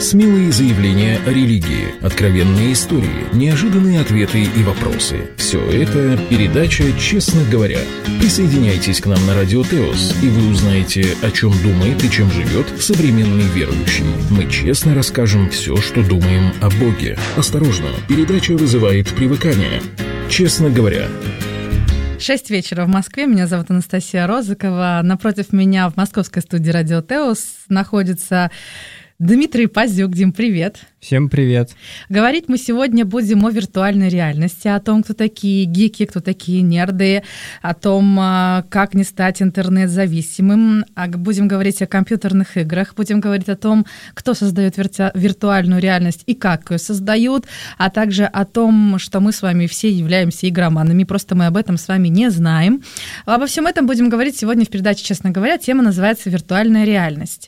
Смелые заявления о религии, откровенные истории, неожиданные ответы и вопросы. Все это передача «Честно говоря». Присоединяйтесь к нам на Радио Теос, и вы узнаете, о чем думает и чем живет современный верующий. Мы честно расскажем все, что думаем о Боге. Осторожно, передача вызывает привыкание. «Честно говоря». 6 вечера в Москве. Меня зовут Анастасия Розыкова. Напротив меня в московской студии Радио Теос находится Дмитрий Пазюк. Дим, привет. Всем привет. Говорить мы сегодня будем о виртуальной реальности, о том, кто такие гики, кто такие нерды, о том, как не стать интернет-зависимым. Будем говорить о компьютерных играх, будем говорить о том, кто создает виртуальную реальность и как ее создают, а также о том, что мы с вами все являемся игроманами, просто мы об этом с вами не знаем. Обо всем этом будем говорить сегодня в передаче «Честно говоря». Тема называется «Виртуальная реальность».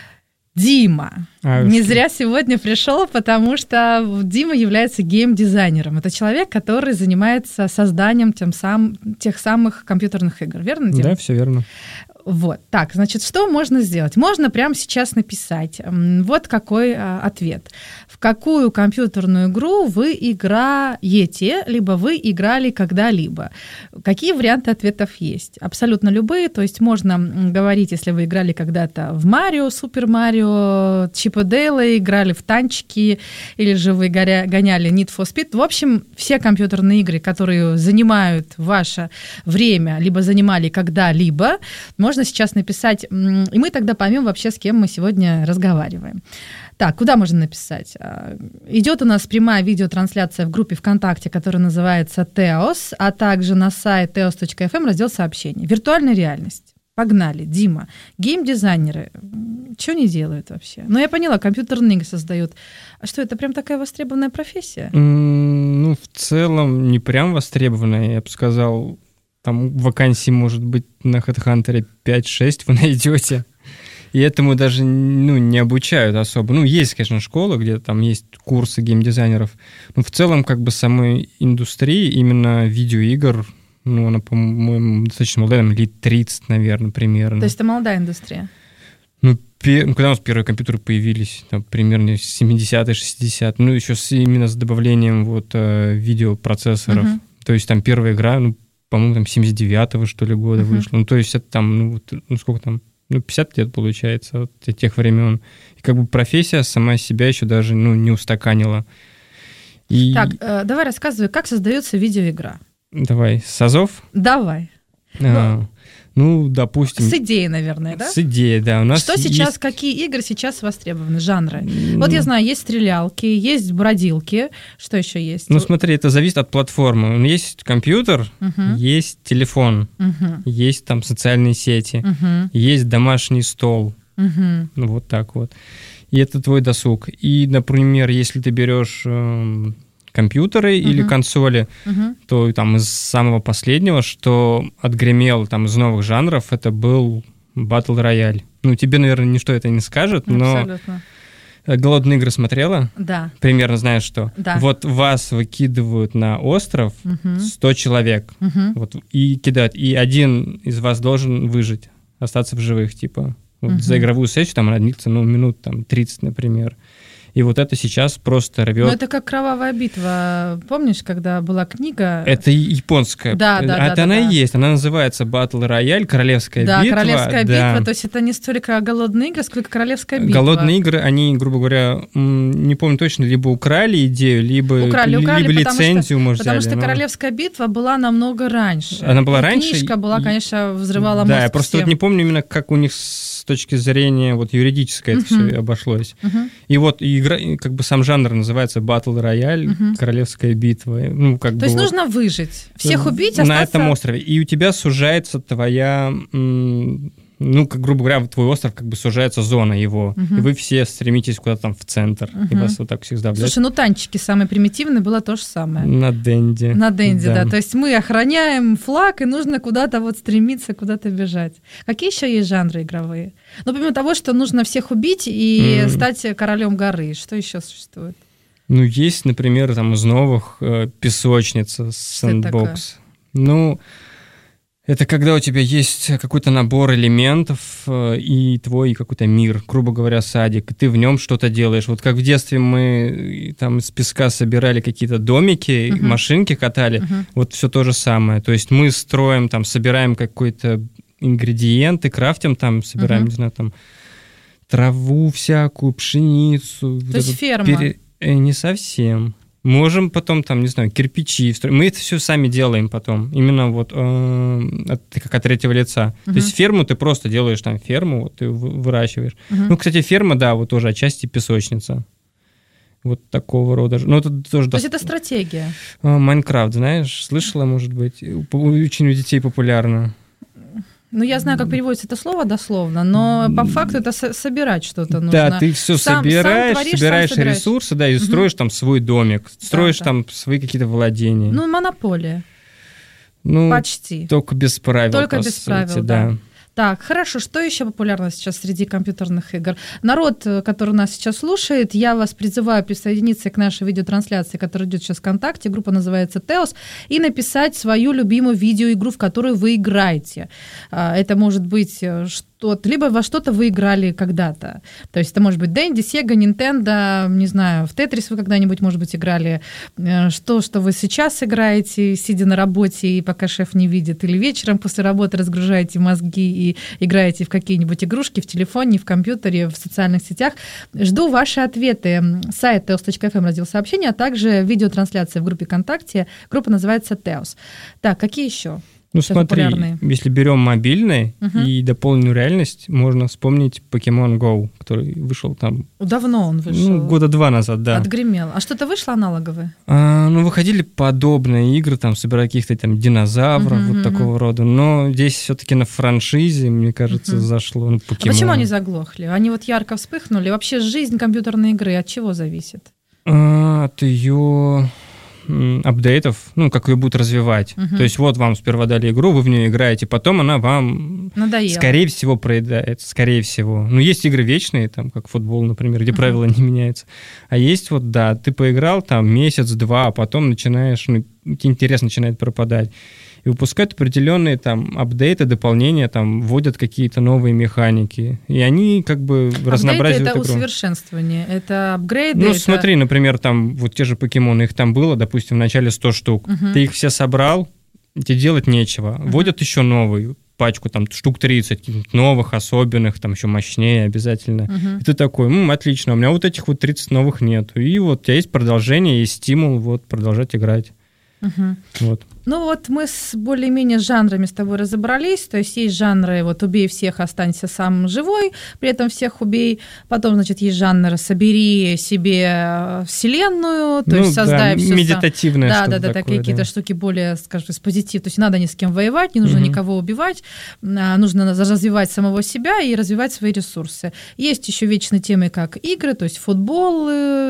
Дима не зря сегодня пришел, потому что Дима является гейм-дизайнером. Это человек, который занимается созданием тех самых компьютерных игр. Верно, Дима? Да, все верно. Вот. Так, значит, что можно сделать? Можно прямо сейчас написать. Вот какой ответ. В какую компьютерную игру вы играете, либо вы играли когда-либо? Какие варианты ответов есть? Абсолютно любые. То есть можно говорить, если вы играли когда-то в Марио, Супер Марио, Чип и Дейла, играли в танчики, или же вы гоняли Need for Speed. В общем, все компьютерные игры, которые занимают ваше время, либо занимали когда-либо, можно сейчас написать, и мы тогда поймем вообще, с кем мы сегодня разговариваем. Так, куда можно написать? Идет у нас прямая видеотрансляция в группе ВКонтакте, которая называется Теос, а также на сайт teos.fm, раздел сообщений. Виртуальная реальность. Погнали, Дима. Гейм-дизайнеры, что они делают вообще? Ну, я поняла, компьютерные игры создают. А что, это прям такая востребованная профессия? Ну, в целом, не прям востребованная, я бы сказал. Там вакансий, может быть, на HeadHunter 5-6 вы найдете. И этому даже не обучают особо. Ну, есть, конечно, школа, где там есть курсы геймдизайнеров. Но в целом, как бы, самой индустрии, именно видеоигр, она, по-моему, достаточно молодая, лет 30, наверное, примерно. То есть это молодая индустрия? Когда у нас первые компьютеры появились, там, примерно 70-е, 60-е, еще именно с добавлением видеопроцессоров. То есть там первая игра, по-моему, там 79-го, что ли, года вышла. То есть это там, сколько там, 50 лет, получается, от тех времен. И как бы профессия сама себя еще даже, не устаканила. Так, давай рассказывай, как создается видеоигра. Давай, с азов? Давай. Допустим... С идеей, наверное, да? С идеей, да. У нас что сейчас, какие игры сейчас востребованы, жанры? Вот я знаю, есть стрелялки, есть бродилки, что еще есть? Смотри, это зависит от платформы. Есть компьютер, есть телефон, есть там социальные сети, есть домашний стол. Вот так вот. И это твой досуг. И, например, если ты берешь... компьютеры или консоли, то там из самого последнего, что отгремел там из новых жанров, это был Battle Royale. Тебе, наверное, ничто это не скажет, но «Голодные игры» смотрела? Да. Примерно знаешь, что? Да. Вот вас выкидывают на остров 100 человек, и кидают, и один из вас должен выжить, остаться в живых, типа. За игровую сессию там она длится, минут там 30, например. И вот это сейчас просто рвет. Это как «Кровавая битва». Помнишь, когда была книга? Это японская. Да. Она и есть. Она называется Battle Royale, Королевская битва. Да, Королевская битва. То есть это не столько «Голодные игры», сколько «Королевская битва». «Голодные игры», они, грубо говоря, не помню точно, либо украли идею, либо лицензию, может, взяли. Потому что «Королевская битва» была намного раньше. Она была раньше. Книжка была, конечно, взрывала мозг. Да, я просто не помню именно, как у них с точки зрения юридической это все обошлось. И игра, как бы сам жанр называется Battle Royale, Королевская битва. То есть нужно выжить, всех убить, остаться... На этом острове. И у тебя сужается твоя... грубо говоря, твой остров как бы сужается зона его, и вы все стремитесь куда-то там в центр, и вас вот так всех сдавляют. Слушай, танчики самые примитивные, было то же самое. На Денде. Да. То есть мы охраняем флаг, и нужно куда-то стремиться, куда-то бежать. Какие еще есть жанры игровые? Помимо того, что нужно всех убить и стать королем горы, что еще существует? Есть, например, там из новых песочница, Sandbox. Это когда у тебя есть какой-то набор элементов и твой какой-то мир, грубо говоря, садик, и ты в нем что-то делаешь. Вот как в детстве мы там из песка собирали какие-то домики, машинки катали, вот все то же самое. То есть мы строим, там, собираем какой-то ингредиенты, крафтим там, собираем, не знаю, там, траву всякую, пшеницу. То есть ферма? Не совсем. Можем потом, там, не знаю, кирпичи строить. Мы это все сами делаем потом. Именно вот как от третьего лица. То есть ферму ты просто делаешь, там, ферму, вот, ты выращиваешь. Ну, кстати, ферма, да, вот тоже отчасти песочница. Вот такого рода. Ну, это тоже... То есть это стратегия? Майнкрафт, знаешь, слышала, может быть? Очень у детей популярно. Ну, я знаю, как переводится это слово дословно, но по факту это собирать что-то нужно. Да, ты все собираешь ресурсы, да, и строишь там свой домик, строишь там свои какие-то владения. Ну, монополия. Ну, почти. Только без правил, только без правил, да. Так, хорошо, что еще популярно сейчас среди компьютерных игр? Народ, который нас сейчас слушает, я вас призываю присоединиться к нашей видеотрансляции, которая идет сейчас ВКонтакте, группа называется Теос, и написать свою любимую видеоигру, в которую вы играете. Это может быть что-то, либо во что-то вы играли когда-то. То есть это может быть Dendy, Sega, Nintendo, не знаю, в Tetris вы когда-нибудь, может быть, играли. Что вы сейчас играете, сидя на работе, и пока шеф не видит, или вечером после работы разгружаете мозги и играете в какие-нибудь игрушки в телефоне, в компьютере, в социальных сетях. Жду ваши ответы. Сайт teos.fm, раздел сообщения, а также видеотрансляция в группе ВКонтакте. Группа называется Teos. Так, какие еще? Ну смотри, если берем мобильный и дополненную реальность, можно вспомнить Pokemon Go, который вышел там... Давно он вышел. Ну, года 2 назад, да. Отгремел. А что-то вышло аналоговое? Ну, выходили подобные игры, там, собирая каких-то там динозавров, вот такого рода. Но здесь все-таки на франшизе, мне кажется, зашло. Ну, Pokemon. А почему они заглохли? Они вот ярко вспыхнули. Вообще жизнь компьютерной игры от чего зависит? От ее... апдейтов, ну, как ее будут развивать. То есть вот вам сперва дали игру, вы в нее играете, потом она вам, надоела. Скорее всего, проедается, скорее всего. Ну, есть игры вечные, там, как футбол, например, где правила не меняются. А есть вот, да, ты поиграл там месяц-два, а потом начинаешь, ну, интерес начинает пропадать. И выпускают определенные там апдейты, дополнения, там вводят какие-то новые механики. И они как бы разнообразивают игру. Это усовершенствование, это апгрейды. Ну, смотри, например, там вот те же покемоны, их там было, допустим, в начале 100 штук. Ты их все собрал, тебе делать нечего. Вводят еще новую пачку, там, штук 30, новых, особенных, там, еще мощнее обязательно. И ты такой, отлично, у меня вот этих вот 30 новых нет. И вот у тебя есть продолжение, есть стимул вот продолжать играть. Вот. Ну вот мы с более-менее жанрами с тобой разобрались, то есть есть жанры вот «убей всех, останься сам живой», при этом всех убей, потом, значит, есть жанр «собери себе вселенную», то есть создай все медитативное сам. Да, такие какие-то штуки более, скажем, с позитив, то есть не надо ни с кем воевать, не нужно никого убивать, нужно развивать самого себя и развивать свои ресурсы. Есть еще вечные темы, как игры, то есть футбол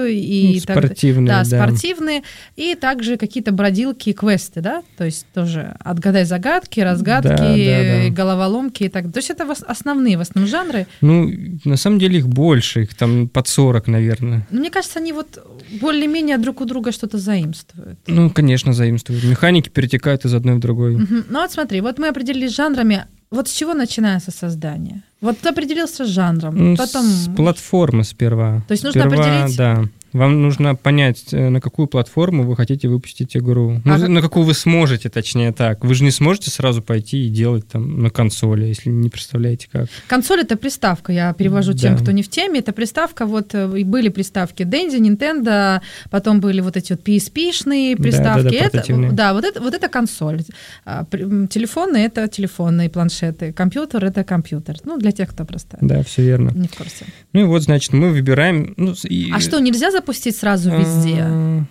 и спортивные, да, спортивные, и также какие-то бродилки, квесты, да, то есть тоже отгадай загадки, разгадки, головоломки и так далее. То есть это основные в основном жанры. Ну, на самом деле их больше, их там под 40, наверное. Но мне кажется, они вот более-менее друг у друга что-то заимствуют. Ну, конечно, заимствуют. Механики перетекают из одной в другой. Ну вот смотри, вот мы определились жанрами. Вот с чего начинается создание? Вот ты определился с жанром, потом... С платформы сперва. То есть нужно определить... Да. Вам нужно понять, на какую платформу вы хотите выпустить игру. На какую вы сможете, точнее так. Вы же не сможете сразу пойти и делать там на консоли, если не представляете как. Консоль — это приставка, я перевожу тем, кто не в теме. Это приставка, вот и были приставки Dendy, Nintendo, потом были вот эти вот PSP-шные приставки. Вот это консоль. Телефоны — это телефонные планшеты. Компьютер — это компьютер. Ну, для тех, кто просто все верно. Не в курсе. Ну и вот, значит, мы выбираем... А что, нельзя запустить сразу везде?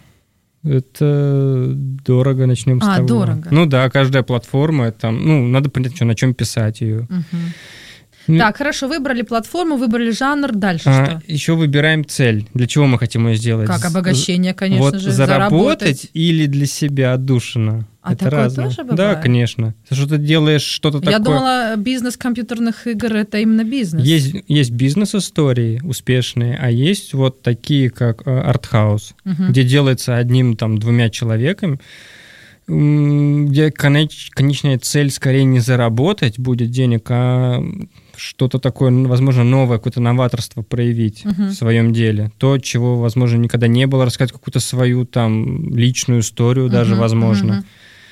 Это дорого, начнем с того. Дорого. Ну да, каждая платформа, там, надо понять, на чем писать ее. Так, хорошо, выбрали платформу, выбрали жанр, дальше что? Еще выбираем цель. Для чего мы хотим ее сделать? Как обогащение, конечно вот же, заработать или для себя отдушина? А это такое разное. Тоже бывает? Да, конечно. Что ты делаешь что-то такое... Я думала, бизнес компьютерных игр — это именно бизнес. Есть бизнес-истории успешные, а есть вот такие, как артхаус, где делается одним-двумя человеками, где конечная цель скорее не заработать будет денег, а что-то такое, возможно, новое, какое-то новаторство проявить в своем деле. То, чего, возможно, никогда не было, рассказать какую-то свою там личную историю даже, возможно.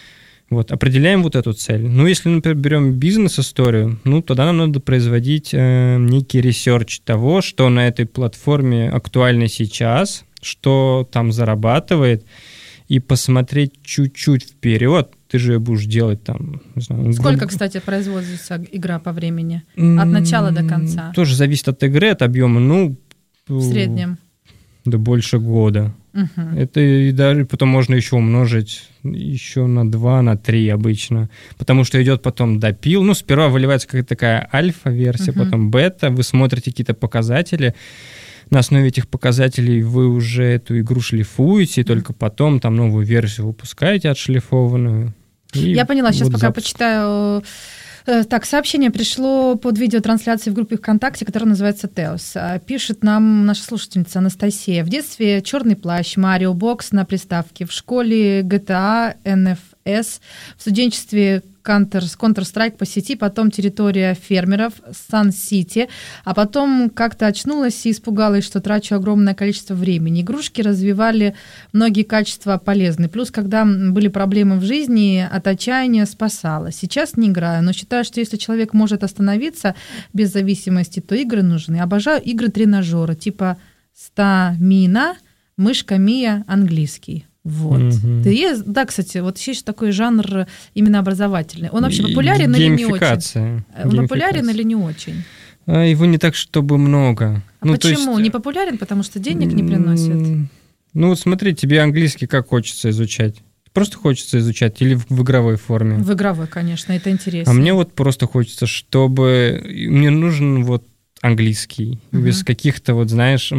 Вот, определяем вот эту цель. Ну, если, например, берем бизнес-историю, ну, тогда нам надо производить некий ресерч того, что на этой платформе актуально сейчас, что там зарабатывает, и посмотреть чуть-чуть вперед. Ты же будешь делать там... Не знаю, сколько, кстати, производится игра по времени? От начала до конца? Тоже зависит от игры, от объема. Ну, в среднем? Да больше года. Это и даже потом можно еще умножить еще на 2, на 3 обычно. Потому что идет потом допил. Ну, сперва выливается какая-то такая альфа-версия, потом бета. Вы смотрите какие-то показатели. На основе этих показателей вы уже эту игру шлифуете, и только потом там новую версию выпускаете отшлифованную. Я поняла, сейчас пока почитаю. Так, сообщение пришло под видеотрансляцией в группе ВКонтакте, которая называется «Теос». Пишет нам наша слушательница Анастасия. В детстве «Черный плащ», «Марио Бокс» на приставке, в школе GTA, NFS, в студенчестве Counter-Strike по сети, потом территория фермеров, Сан-Сити, а потом как-то очнулась и испугалась, что трачу огромное количество времени. Игрушки развивали многие качества полезные. Плюс, когда были проблемы в жизни, от отчаяния спасала. Сейчас не играю, но считаю, что если человек может остановиться без зависимости, то игры нужны. Обожаю игры-тренажеры, типа Стамина, мышка Мия, английский. Вот. Да, кстати, вот есть такой жанр именно образовательный. Он вообще популярен или не очень? Он популярен или не очень? Его не так, чтобы много. Почему? Не популярен, потому что денег не приносит? Ну вот смотри, тебе английский как хочется изучать? Просто хочется изучать или в игровой форме? В игровой, конечно, это интересно. А мне вот просто хочется, чтобы... Мне нужен вот английский, без каких-то, вот знаешь,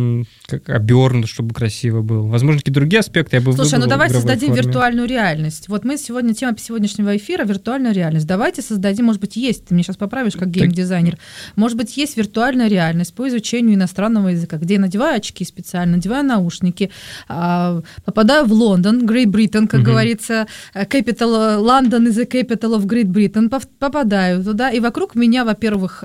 как обернут, чтобы красиво был. Возможно, какие-то другие аспекты я бы выбрал. Слушай, ну давай создадим виртуальную реальность. Вот мы сегодня, тема сегодняшнего эфира — виртуальная реальность. Давайте создадим, может быть, есть, ты меня сейчас поправишь, как гейм-дизайнер, может быть, есть виртуальная реальность по изучению иностранного языка, где я надеваю очки специально, надеваю наушники, попадаю в Лондон, Great Britain, как говорится, capital, London is the capital of Great Britain, попадаю туда, и вокруг меня, во-первых,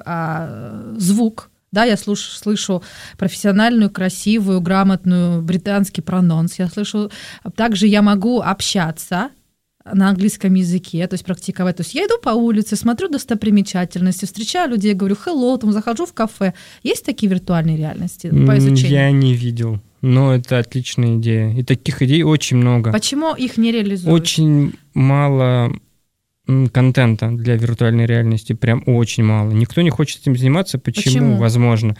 звук, да, я слышу профессиональную, красивую, грамотную британский прононс, я слышу, также я могу общаться на английском языке, то есть практиковать, то есть я иду по улице, смотрю достопримечательности, встречаю людей, говорю hello, там захожу в кафе. Есть такие виртуальные реальности по изучению? Я не видел, но это отличная идея, и таких идей очень много. Почему их не реализуют? Очень мало контента для виртуальной реальности, прям очень мало. Никто не хочет этим заниматься. Почему? Возможно.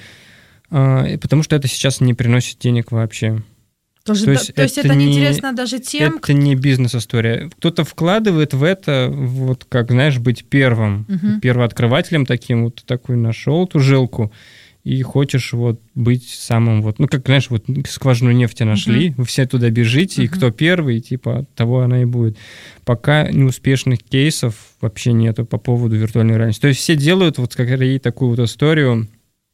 Потому что это сейчас не приносит денег вообще. То есть это неинтересно даже тем... Это не бизнес-история. Кто-то вкладывает в это, вот как, знаешь, быть первым, первооткрывателем таким, вот такой нашел эту жилку, и хочешь вот быть самым вот, ну, как, знаешь, вот скважину нефти нашли, вы все туда бежите, и кто первый, типа, того она и будет. Пока неуспешных кейсов вообще нету по поводу виртуальной реальности. То есть все делают вот скорее такую вот историю,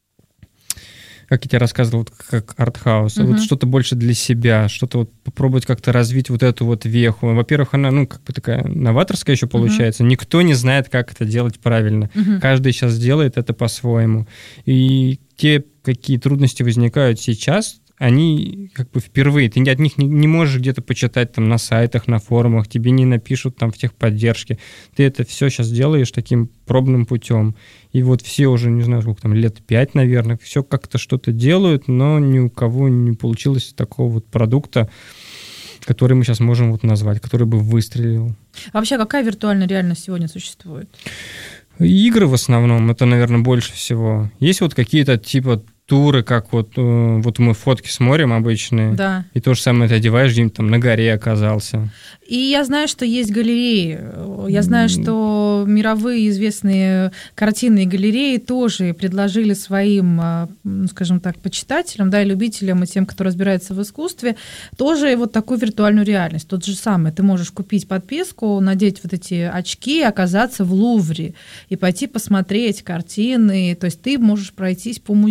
как я тебе рассказывал, вот как артхаус, вот что-то больше для себя, что-то вот попробовать как-то развить вот эту вот веху. Во-первых, она, ну, как бы такая новаторская еще получается. Никто не знает, как это делать правильно. Каждый сейчас делает это по-своему. И те, какие трудности возникают сейчас, они как бы впервые. Ты от них не можешь где-то почитать там на сайтах, на форумах, тебе не напишут там в техподдержке. Ты это все сейчас делаешь таким пробным путем. И вот все уже, не знаю, сколько там, лет 5, наверное, все как-то что-то делают, но ни у кого не получилось такого вот продукта, который мы сейчас можем вот назвать, который бы выстрелил. Вообще, какая виртуальная реальность сегодня существует? Игры в основном, это, наверное, больше всего. Есть вот какие-то типа туры, как вот мы фотки смотрим обычные, да. И то же самое ты одеваешь, где-нибудь там на горе оказался. И я знаю, что есть галереи. Я знаю, что мировые известные картинные галереи тоже предложили своим, скажем так, почитателям, да, и любителям, и тем, кто разбирается в искусстве, тоже вот такую виртуальную реальность. Тот же самый. Ты можешь купить подписку, надеть вот эти очки, оказаться в Лувре и пойти посмотреть картины. То есть ты можешь пройтись по музею.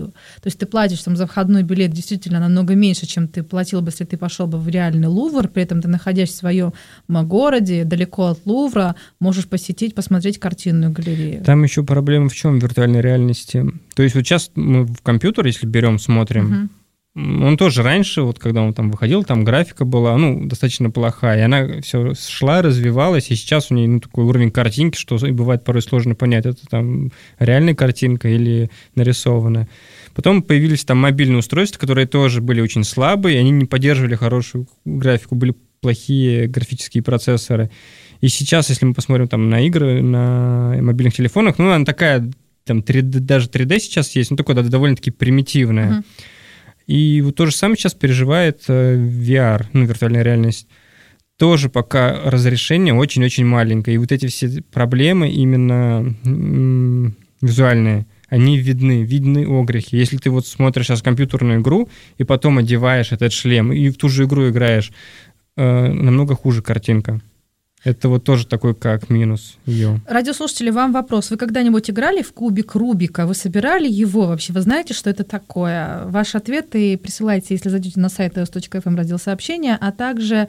галерею. То есть ты платишь там за входной билет действительно намного меньше, чем ты платил бы, если ты пошел бы в реальный Лувр, при этом ты, находясь в своем городе, далеко от Лувра, можешь посмотреть картинную галерею. Там еще проблема в чем в виртуальной реальности? То есть вот сейчас мы в компьютер, если берем, смотрим, он тоже раньше, вот когда он там выходил, там графика была, достаточно плохая, и она все шла, развивалась, и сейчас у нее такой уровень картинки, что бывает порой сложно понять, это там реальная картинка или нарисованная. Потом появились там мобильные устройства, которые тоже были очень слабые, они не поддерживали хорошую графику, были плохие графические процессоры. И сейчас, если мы посмотрим там на игры на мобильных телефонах, она такая, там 3D, даже 3D сейчас есть, такое довольно-таки примитивное. И вот то же самое сейчас переживает VR, виртуальная реальность. Тоже пока разрешение очень-очень маленькое. И вот эти все проблемы именно визуальные, они видны огрехи. Если ты вот смотришь сейчас компьютерную игру и потом одеваешь этот шлем и в ту же игру играешь, намного хуже картинка. Это вот тоже такой как минус ее. Радиослушатели, вам вопрос. Вы когда-нибудь играли в кубик Рубика? Вы собирали его вообще? Вы знаете, что это такое? Ваши ответы присылайте, если зайдете на сайт eos.fm, раздел сообщения, а также,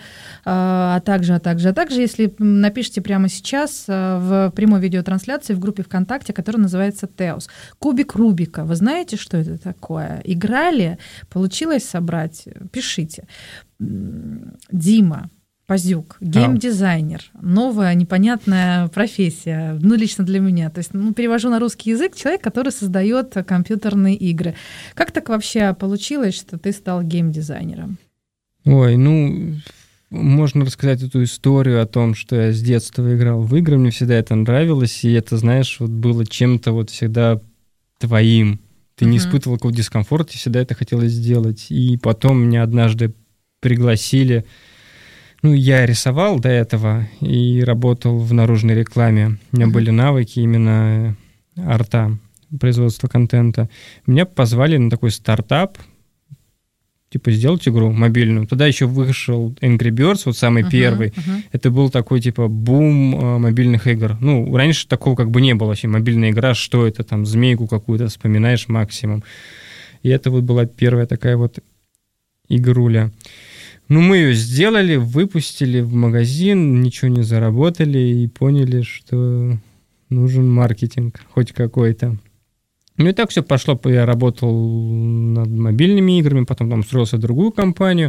если напишите прямо сейчас в прямой видеотрансляции в группе ВКонтакте, которая называется Теос. Кубик Рубика. Вы знаете, что это такое? Играли? Получилось собрать? Пишите. Дима Пазюк, гейм-дизайнер, новая непонятная профессия, лично для меня. То есть, перевожу на русский язык, человек, который создает компьютерные игры. Как так вообще получилось, что ты стал гейм-дизайнером? Ой, можно рассказать эту историю о том, что я с детства играл в игры, мне всегда это нравилось, и это, знаешь, вот было чем-то вот всегда твоим. Ты не испытывал какого-то дискомфорта, всегда это хотелось сделать. И потом меня однажды пригласили. Я рисовал до этого и работал в наружной рекламе. У меня были навыки именно арта, производства контента. Меня позвали на такой стартап, сделать игру мобильную. Тогда еще вышел Angry Birds, вот самый первый. Это был такой, бум мобильных игр. Раньше такого не было вообще. Мобильная игра, что это, там, змейку какую-то вспоминаешь максимум. И это вот была первая такая вот игруля. Мы ее сделали, выпустили в магазин, ничего не заработали и поняли, что нужен маркетинг хоть какой-то. И так все пошло. Я работал над мобильными играми, потом там устроился в другую компанию.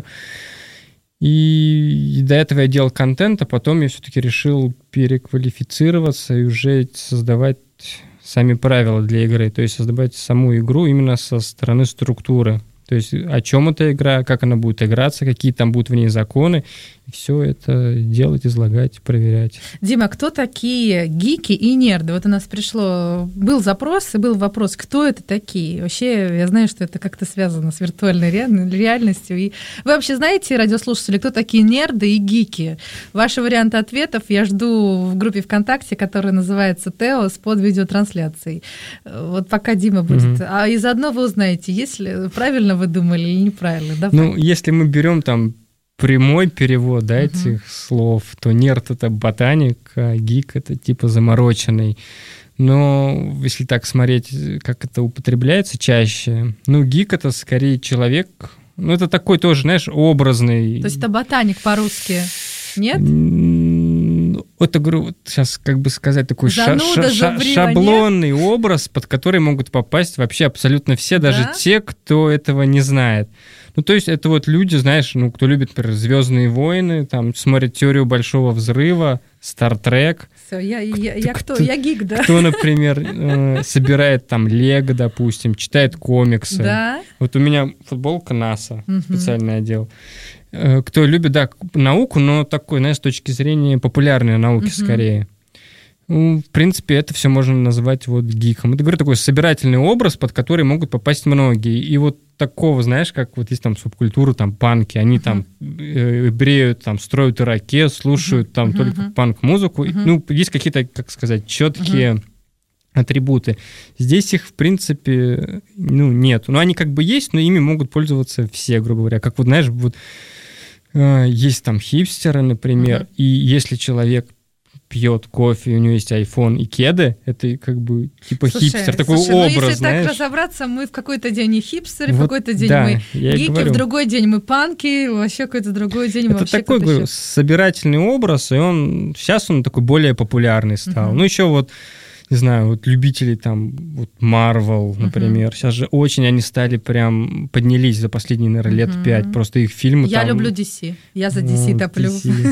И до этого я делал контент, а потом я все-таки решил переквалифицироваться и уже создавать сами правила для игры. То есть создавать саму игру именно со стороны структуры. То есть о чем эта игра, как она будет играться, какие там будут в ней законы. И все это делать, излагать, проверять. Дима, кто такие гики и нерды? Вот у нас был запрос и был вопрос, кто это такие? Вообще, я знаю, что это как-то связано с виртуальной реальностью. И вы вообще знаете, радиослушатели, кто такие нерды и гики? Ваши варианты ответов я жду в группе ВКонтакте, которая называется Теос, под видеотрансляцией. Вот пока Дима будет. А и заодно вы узнаете, если правильно вы думали или неправильно. Давай. Если мы берем там прямой перевод этих слов, то нерд — это ботаник, а гик — это замороченный. Но если так смотреть, как это употребляется чаще, гик — это скорее человек, это такой тоже, знаешь, образный. То есть это ботаник по-русски, нет? Это, говорю, сейчас, сказать, такой шаблонный образ, под который могут попасть вообще абсолютно все, даже те, кто этого не знает. То есть это вот люди, знаешь, кто любит, например, «Звездные войны», там, смотрит «Теорию большого взрыва», «Стартрек». Все, я кто? Я гик, да? Кто, например, собирает там лего, допустим, читает комиксы. Да? Вот у меня футболка НАСА, специальный отдел. Кто любит, науку, но такой, знаешь, с точки зрения популярной науки скорее. В принципе, это все можно назвать гиком. Это, говорю, такой собирательный образ, под который могут попасть многие. И вот такого, знаешь, как вот есть там субкультура, там панки, они там бреют, там строят ирокез, слушают там только панк-музыку. Есть какие-то, как сказать, четкие атрибуты. Здесь их, в принципе, нет. Они есть, но ими могут пользоваться все, грубо говоря. Как вот, знаешь, есть там хипстеры, например, и если человек пьет кофе, у него есть iPhone и кеды, это как бы типа хипстер, такой образ, если знаешь? так разобраться, мы в какой-то день и хипстеры, в какой-то день мы гики, в другой день мы панки, вообще какой-то другой день мы вообще такой, говорю, собирательный образ, и сейчас он такой более популярный стал. Ну, еще вот, не знаю, вот любители там, вот Marvel, например, сейчас же очень они стали прям, поднялись за последние, наверное, лет 5, просто их фильмы Я там... люблю DC, я за DC топлю.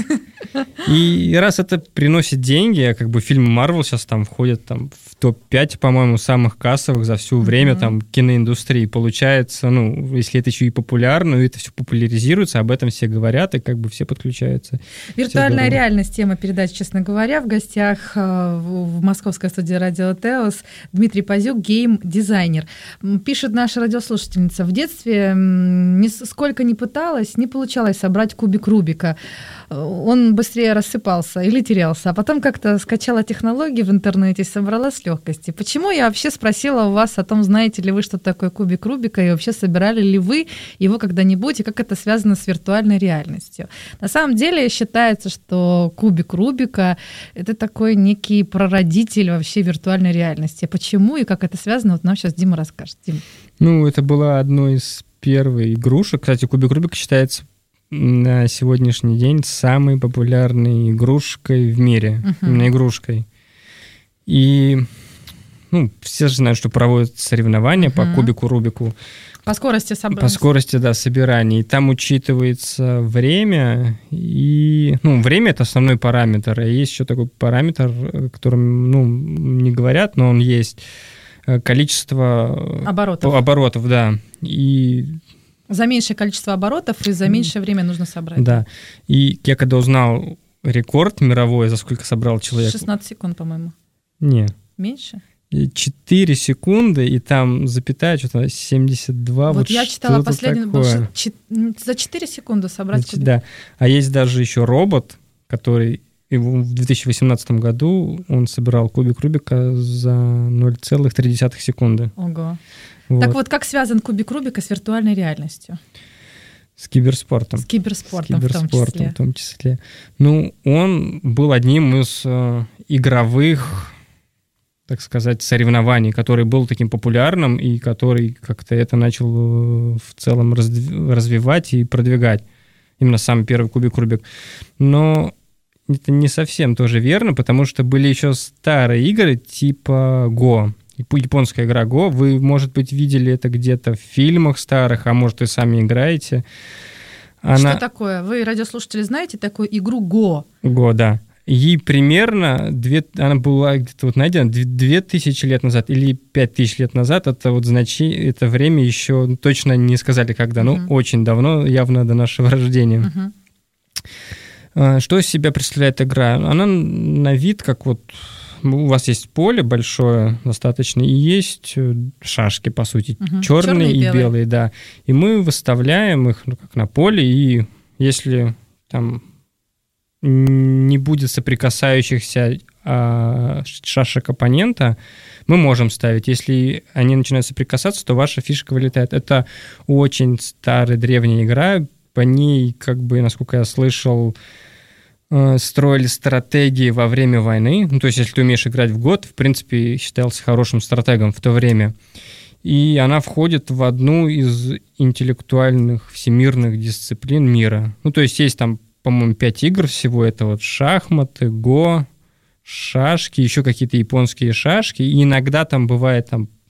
И раз это приносит деньги, как бы фильмы Marvel сейчас там входят там в топ-5, по-моему, самых кассовых за все время там киноиндустрии. Получается, ну, если это еще и популярно, это все популяризируется, об этом все говорят, и как бы все подключаются. Виртуальная реальность, тема передачи, честно говоря. В гостях в московской студии радио Теос Дмитрий Пазюк, гейм-дизайнер. Пишет наша радиослушательница: в детстве сколько ни пыталась, не получалось собрать кубик Рубика. Он быстрее рассыпался или терялся. А потом как-то скачала технологии в интернете и собрала с легкостью. Почему я вообще спросила у вас о том, знаете ли вы, что такое кубик Рубика, и вообще собирали ли вы его когда-нибудь, и как это связано с виртуальной реальностью? На самом деле считается, что кубик Рубика — это такой некий прародитель вообще виртуальной реальности. Почему и как это связано, вот нам сейчас Дима расскажет. Дим. Ну, это была одной из первых игрушек. Кстати, кубик Рубика считается на сегодняшний день самой популярной игрушкой в мире. Именно игрушкой. И все же знают, что проводят соревнования по кубику Рубику. По скорости собрания. По скорости, да, собирания. И там учитывается время. И, время — это основной параметр. И есть еще такой параметр, о котором, не говорят, но он есть. Количество оборотов, да. И... За меньшее количество оборотов и за меньшее время нужно собрать. Да. И я когда узнал рекорд мировой, за сколько собрал человек... 16 секунд, по-моему. Нет. Меньше? 4 секунды, и там запятая, что-то 72. Вот я читала последний, за 4 секунды собрать кубик. Да. А есть даже еще робот, который в 2018 году он собирал кубик Рубика за 0,3 секунды. Ого. Вот. Так вот, как связан кубик Рубика с виртуальной реальностью? С киберспортом. С киберспортом в том числе. Он был одним из игровых, так сказать, соревнований, который был таким популярным и который как-то это начал в целом развивать и продвигать. Именно самый первый кубик Рубик. Но это не совсем тоже верно, потому что были еще старые игры типа Go. Японская игра Go. Вы, может быть, видели это где-то в фильмах старых, а может, и сами играете. Что такое? Вы, радиослушатели, знаете такую игру Go? Go, да. Ей примерно, она была где-то найдена 2000 лет назад или 5000 лет назад. Это это время еще точно не сказали когда, очень давно, явно до нашего рождения. Что из себя представляет игра? Она на вид как вот... У вас есть поле большое достаточно, и есть шашки, по сути, черные и белые, да. И мы выставляем их как на поле, и если там не будет соприкасающихся шашек оппонента, мы можем ставить. Если они начинают соприкасаться, то ваша фишка вылетает. Это очень старая, древняя игра. По ней, как бы, насколько я слышал, строили стратегии во время войны. То есть, если ты умеешь играть в Go, в принципе, считался хорошим стратегом в то время. И она входит в одну из интеллектуальных всемирных дисциплин мира. То есть, есть там, по-моему, 5 игр всего. Это вот шахматы, Go, шашки, еще какие-то японские шашки. И иногда там бывает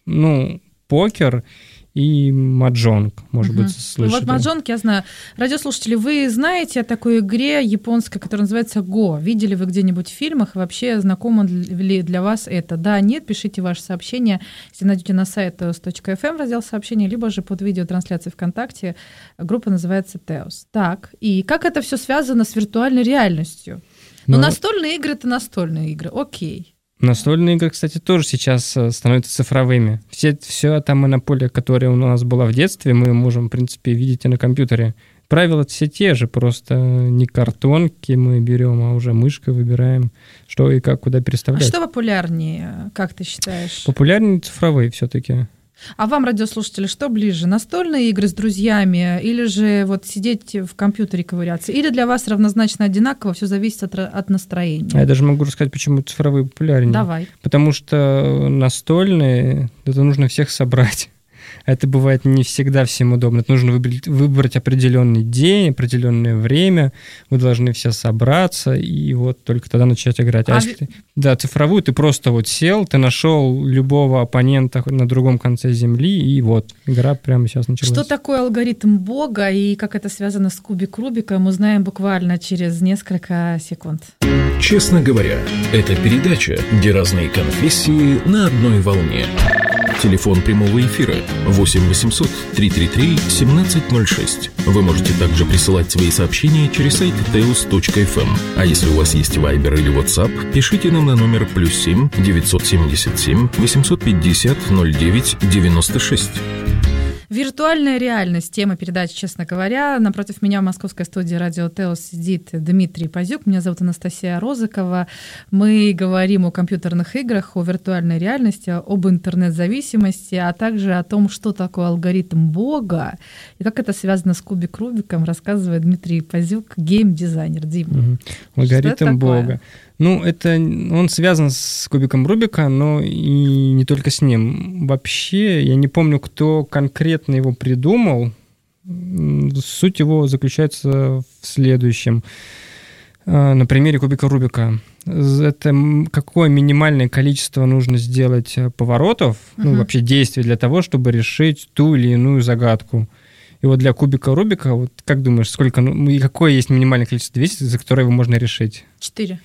покер и маджонг, может быть, слышали. Вот маджонг, я знаю. Радиослушатели, вы знаете о такой игре японской, которая называется Go? Видели вы где-нибудь в фильмах? Вообще знакомо ли для вас это? Да, нет, пишите ваши сообщения. Если найдете на сайте teos.fm раздел сообщений, либо же под видеотрансляцией ВКонтакте. Группа называется Teos. Так, и как это все связано с виртуальной реальностью? Настольные игры — это настольные игры, окей. Настольные игры, кстати, тоже сейчас становятся цифровыми. Все та монополия, которая у нас была в детстве, мы можем, в принципе, видеть и на компьютере. Правила все те же, просто не картонки мы берем, а уже мышкой выбираем, что и как, куда переставлять. А что популярнее, как ты считаешь? Популярнее цифровые все-таки. А вам, радиослушатели, что ближе? Настольные игры с друзьями или же вот сидеть в компьютере ковыряться? Или для вас равнозначно одинаково, все зависит от настроения? Я даже могу рассказать, почему цифровые популярнее. Давай. Потому что настольные, это нужно всех собрать. Это бывает не всегда всем удобно. Это нужно выбрать определенный день, определенное время. Вы должны все собраться, и вот только тогда начать играть. Цифровую ты просто вот сел, ты нашел любого оппонента на другом конце земли, и вот игра прямо сейчас началась. Что такое алгоритм Бога и как это связано с кубик Рубика, мы узнаем буквально через несколько секунд. Честно говоря, это передача, где разные конфессии на одной волне. Телефон прямого эфира 8 800 333 1706. Вы можете также присылать свои сообщения через сайт teos.fm. А если у вас есть Viber или WhatsApp, пишите нам на номер +7 977 850 09 96. Виртуальная реальность. Тема передачи, честно говоря. Напротив меня в московской студии радио Теос сидит Дмитрий Пазюк. Меня зовут Анастасия Розыкова. Мы говорим о компьютерных играх, о виртуальной реальности, об интернет-зависимости, а также о том, что такое алгоритм Бога и как это связано с кубик Рубиком, рассказывает Дмитрий Пазюк, гейм-дизайнер. Дима. Алгоритм Бога. Он связан с кубиком Рубика, но и не только с ним. Вообще, я не помню, кто конкретно его придумал. Суть его заключается в следующем. На примере кубика Рубика. Это какое минимальное количество нужно сделать поворотов, вообще действий для того, чтобы решить ту или иную загадку. И вот для кубика Рубика, вот как думаешь, какое есть минимальное количество действий, за которое его можно решить? 4.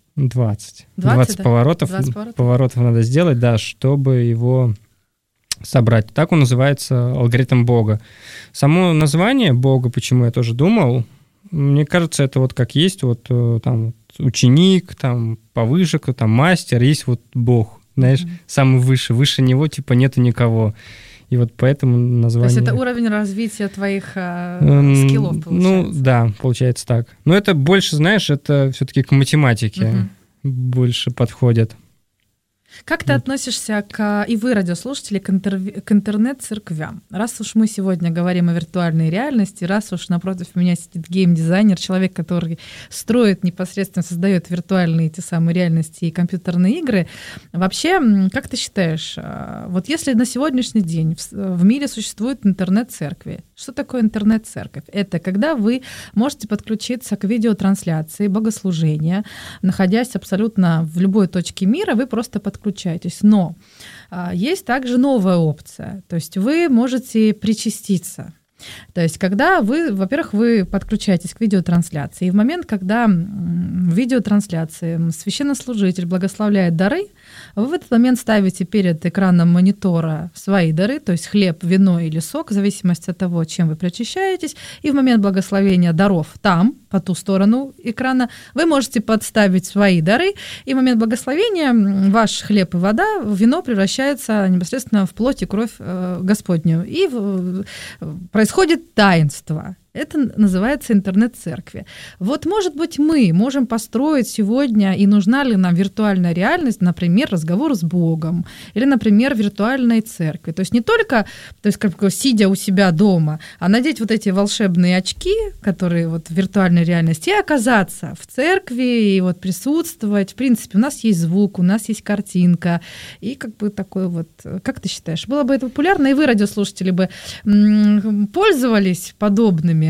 20 поворотов. 20 поворотов надо сделать, да, чтобы его собрать. Так он называется алгоритм Бога. Само название Бога, почему я тоже думал, мне кажется, это вот как есть вот там ученик, там повыше, кто там мастер, есть вот Бог, знаешь, самый выше него типа нету никого. И вот поэтому название... То есть это уровень развития твоих скиллов, получается? Да, получается так. Но это больше, знаешь, это все-таки к математике больше подходит. Как ты относишься и вы, радиослушатели, к интернет-церквям? Раз уж мы сегодня говорим о виртуальной реальности, раз уж напротив меня сидит гейм-дизайнер, человек, который строит непосредственно, создает виртуальные те самые реальности и компьютерные игры, вообще, как ты считаешь, вот если на сегодняшний день в мире существуют интернет-церкви, что такое интернет-церковь? Это когда вы можете подключиться к видеотрансляции, богослужения, находясь абсолютно в любой точке мира, вы просто подключаетесь. Но есть также новая опция, то есть вы можете причаститься. То есть когда вы подключаетесь к видеотрансляции, и в момент, когда в видеотрансляции священнослужитель благословляет дары, вы в этот момент ставите перед экраном монитора свои дары, то есть хлеб, вино или сок, в зависимости от того, чем вы причащаетесь, и в момент благословения даров там, по ту сторону экрана, вы можете подставить свои дары, и в момент благословения ваш хлеб и вода, вино превращается непосредственно в плоть и кровь Господню. И происходит таинство. Это называется интернет-церкви. Вот, может быть, мы можем построить сегодня, и нужна ли нам виртуальная реальность, например, разговор с Богом, или, например, виртуальной церкви. То есть не только, как сидя у себя дома, а надеть вот эти волшебные очки, которые вот в виртуальной реальности, и оказаться в церкви, и вот присутствовать. В принципе, у нас есть звук, у нас есть картинка, и как бы такой вот... Как ты считаешь, было бы это популярно, и вы, радиослушатели, бы пользовались подобными